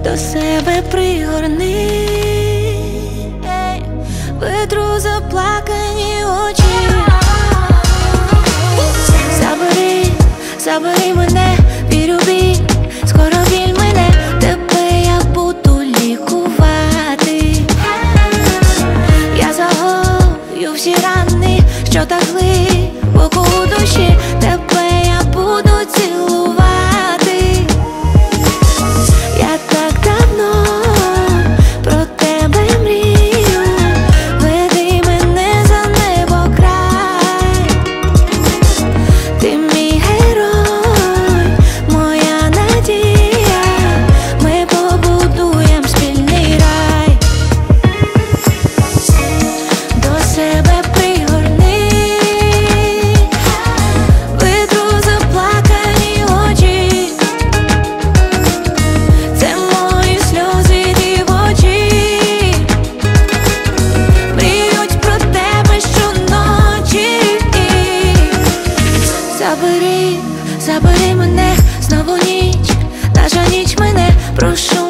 до себе пригорни, витру заплакані очі. Забери мене, вірю біль, скоро біль мене, тебе я буду лікувати. Я загою всі рани, що так глибоко у душі, тебе я буду цілувати. Я так давно про тебе мрію, веди мене за небокрай. Ти мій герой, моя надія, ми побудуєм спільний рай. До себе пригорни, витру заплакані очі. Це мої сльози дівочі, мріють про тебе щоночі. Забери мене, знову ніч, наша ніч мене, прошу.